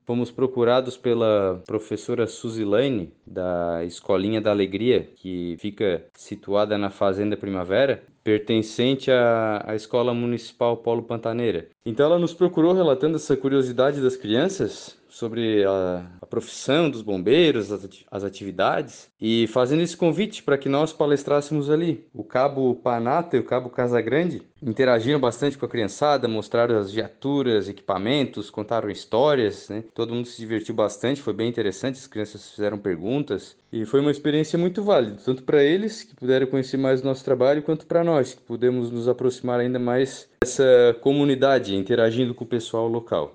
fomos procurados pela professora Suzilane, da Escolinha da Alegria, que fica situada na Fazenda Primavera, pertencente à Escola Municipal Paulo Pantaneira. Então ela nos procurou relatando essa curiosidade das crianças sobre a profissão dos bombeiros, as atividades, e fazendo esse convite para que nós palestrássemos ali. O Cabo Panata e o Cabo Casagrande interagiram bastante com a criançada, mostraram as viaturas, equipamentos, contaram histórias, né? Todo mundo se divertiu bastante, foi bem interessante, as crianças fizeram perguntas e foi uma experiência muito válida, tanto para eles, que puderam conhecer mais o nosso trabalho, quanto para nós, que pudemos nos aproximar ainda mais dessa comunidade, interagindo com o pessoal local.